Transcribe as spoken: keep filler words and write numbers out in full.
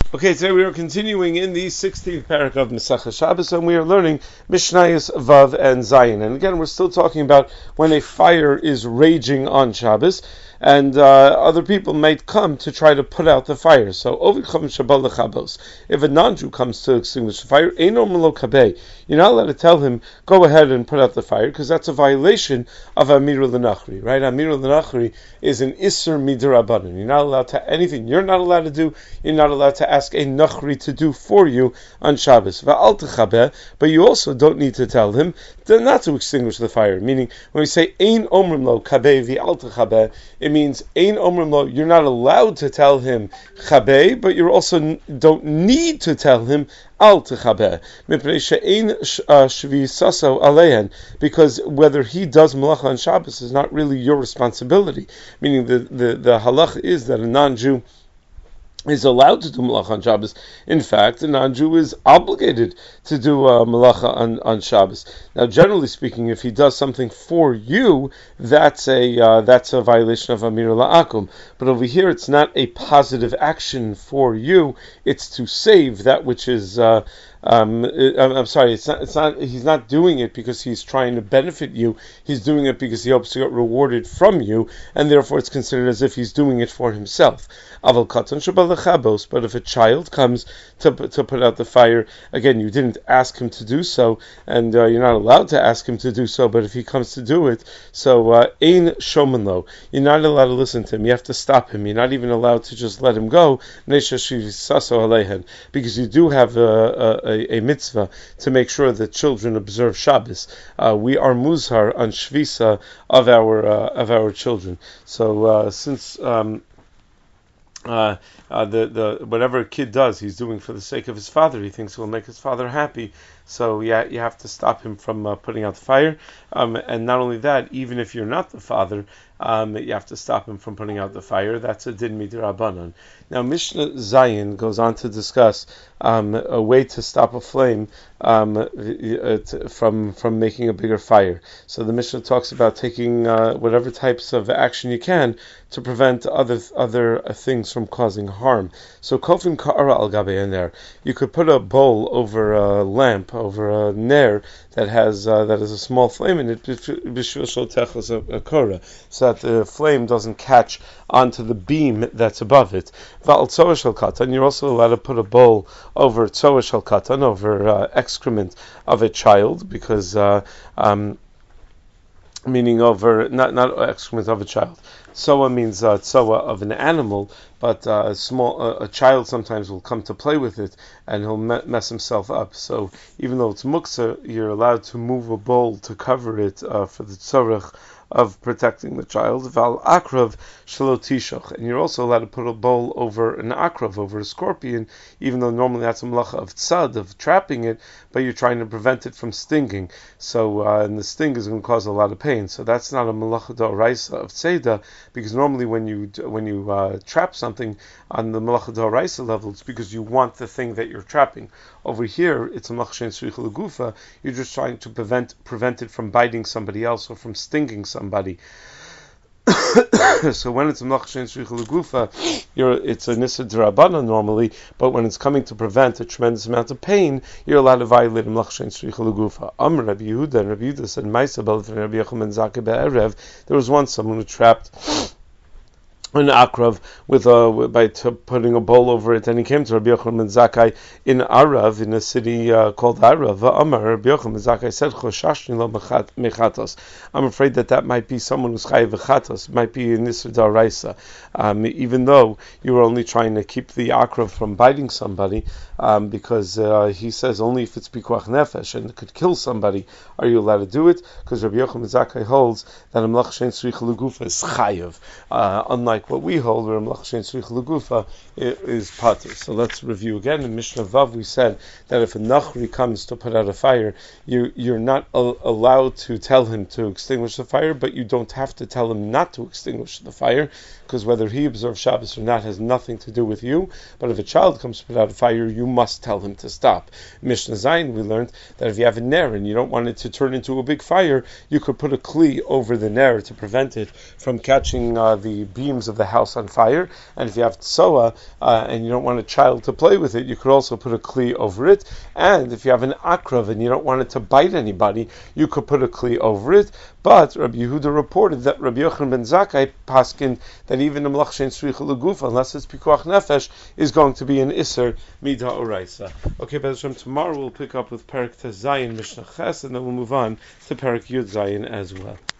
Okay, today we are continuing in the sixteenth parak of Mesachah Shabbos, and we are learning Mishnayos Vav and Zayin. And again, we're still talking about when a fire is raging on Shabbos, and uh, other people might come to try to put out the fire. So, if a non-Jew comes to extinguish the fire, you're not allowed to tell him, go ahead and put out the fire, because that's a violation of Amirul L'Nachri, right? Amirul L'Nachri is an Isser Midrabanan. You're not allowed to, anything you're not allowed to do, you're not allowed to ask a Nachri to do for you on Shabbos. But you also don't need to tell him not to extinguish the fire. Meaning, when we say Ein Omrim Lo Kabeh V'al Techabeh, it means Ein Omrim Lo, you're not allowed to tell him Chabeh, but you also don't need to tell him Al Techabeh. Mipnei she'ein shvisaso alehen, because whether he does malacha on Shabbos is not really your responsibility. Meaning the, the, the halacha is that a non-Jew is allowed to do malacha on Shabbos. In fact, a non-Jew is obligated to do uh, malacha on, on Shabbos. Now, generally speaking, if he does something for you, that's a uh, that's a violation of Amir La'akum. But over here, it's not a positive action for you; it's to save that which is. Uh, Um, I'm sorry. It's not. It's not. He's not doing it because he's trying to benefit you. He's doing it because he hopes to get rewarded from you, and therefore it's considered as if he's doing it for himself. Aval katan shabalachabos. But if a child comes to to put out the fire, again, you didn't ask him to do so, and uh, you're not allowed to ask him to do so. But if he comes to do it, so ein shoman lo, you're not allowed to listen to him. You have to stop him. You're not even allowed to just let him go. Because you do have a, a A, a mitzvah to make sure that children observe Shabbos. Uh, we are muzhar on shvisa of our uh, of our children. So uh, since um, uh, uh, the the whatever a kid does, he's doing for the sake of his father. He thinks it will make his father happy. So yeah, you have to stop him from uh, putting out the fire. Um, and not only that, even if you're not the father, um, you have to stop him from putting out the fire. That's a din midrabanan. Now Mishnah Zayin goes on to discuss um, a way to stop a flame um, from from making a bigger fire. So the Mishnah talks about taking uh, whatever types of action you can to prevent other other things from causing harm. So kofin ka'ara al gabe there, you could put a bowl over a lamp, over a ner that has uh, that has a small flame in it, so that the flame doesn't catch onto the beam that's above it. And you're also allowed to put a bowl over tzoah shel katan, over uh, excrement of a child, because uh, um, meaning over not not excrement of a child. Tzoah means uh, tzoah of an animal, but uh, a small uh, a child sometimes will come to play with it and he'll me- mess himself up. So even though it's muksa, you're allowed to move a bowl to cover it uh, for the tzorech of protecting the child. Val akrav shelo tishoch, and you're also allowed to put a bowl over an akrav, over a scorpion, even though normally that's a malacha of tzad, of trapping it, but you're trying to prevent it from stinging. So uh, and the sting is going to cause a lot of pain. So that's not a malacha d'oraisa of tzeda, because normally when you when you uh, trap something on the malacha d'oraisa level, it's because you want the thing that you're trapping. Over here, it's a malacha she'en tzricha l'gufa. You're just trying to prevent prevent it from biting somebody else or from stinging somebody. So when it's a malacha she'en tzricha l'gufa, it's a nisa d'rabbanan normally, but when it's coming to prevent a tremendous amount of pain, you're allowed to violate a malacha she'en tzricha l'gufa. Am Rabbi Yehuda, and Rabbi Yehuda said, Ma'isa b'alef Rabbi Yochanan Zakkai be'erev. There was once someone who trapped an akrav with a by t- putting a bowl over it, and he came to Rabbi Yochanan ben Zakkai in Arav, in a city uh, called Arav. Amar Rabbi Yochanan ben Zakkai said, "Choshashni lo mechatos." I'm afraid that that might be someone who's chayiv v'chatos, might be in Nisr D'Oraisa, um, even though you were only trying to keep the akrav from biting somebody, um, because uh, he says only if it's pikuach nefesh and it could kill somebody are you allowed to do it, because Rabbi Yochanan ben Zakkai holds that a malacha she'en tzricha l'gufa is chayiv, uh, unlike what we hold, where malacha she'en tzricha l'gufa is pater. So let's review again. In Mishnah Vav, we said that if a nachri comes to put out a fire, you, you're not al- allowed to tell him to extinguish the fire, but you don't have to tell him not to extinguish the fire, because whether he observes Shabbos or not has nothing to do with you. But if a child comes to put out a fire, you must tell him to stop. Mishnah Zayin, we learned that if you have a ner and you don't want it to turn into a big fire, you could put a kli over the ner to prevent it from catching uh, the beams doors of the house on fire. And if you have tsoa uh, and you don't want a child to play with it, you could also put a kli over it. And if you have an akrav and you don't want it to bite anybody, you could put a kli over it. But Rabbi Yehuda reported that Rabbi Yochanan ben Zakkai paskin that even the malach shein tzricha legufa, unless it's pikuach nefesh, is going to be an iser mida oraisa. Okay, Bez Hashem, tomorrow we'll pick up with Perek Tez Zayin Mishnah Ches, and then we'll move on to Perek Yud Zayin as well.